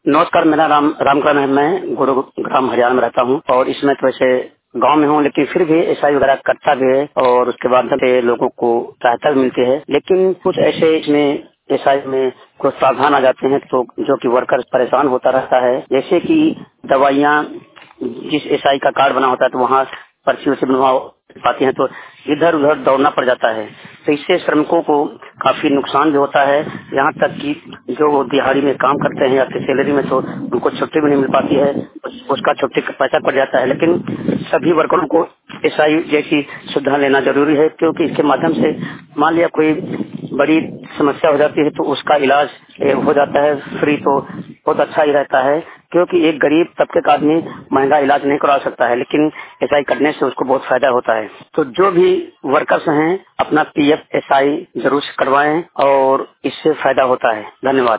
नमस्कार, मेरा नाम रामकरण है। मैं गुरुग्राम हरियाणा में रहता हूँ और इसमें तो वैसे गांव में हूँ, लेकिन फिर भी एसआई वगैरह करता भी है और उसके बाद से लोगों को सहायता भी मिलती है। लेकिन कुछ ऐसे इसमें एसआई में कुछ प्रावधान आ जाते हैं तो जो कि वर्कर परेशान होता रहता है। जैसे कि दवाइयाँ, जिस एसआई का कार्ड बना होता है तो वहाँ पर्ची वर्ची बनवा पाती हैं तो इधर उधर दौड़ना पड़ जाता है। तो इससे श्रमिकों को काफी नुकसान भी होता है। यहाँ तक कि जो दिहाड़ी में काम करते हैं या फिर सैलरी में, तो उनको छुट्टी भी नहीं मिल पाती है, उसका छुट्टी का पैसा पड़ जाता है। लेकिन सभी वर्करों को एसआई जैसी सुविधा लेना जरूरी है, क्योंकि इसके माध्यम से मान लिया कोई बड़ी समस्या हो जाती है तो उसका इलाज हो जाता है फ्री, तो बहुत अच्छा ही रहता है। क्योंकि एक गरीब तबके का आदमी महंगा इलाज नहीं करा सकता है, लेकिन एसआई करने से उसको बहुत फायदा होता है। तो जो भी वर्कर्स हैं अपना पीएफ एसआई जरूर करवाएं और इससे फायदा होता है। धन्यवाद।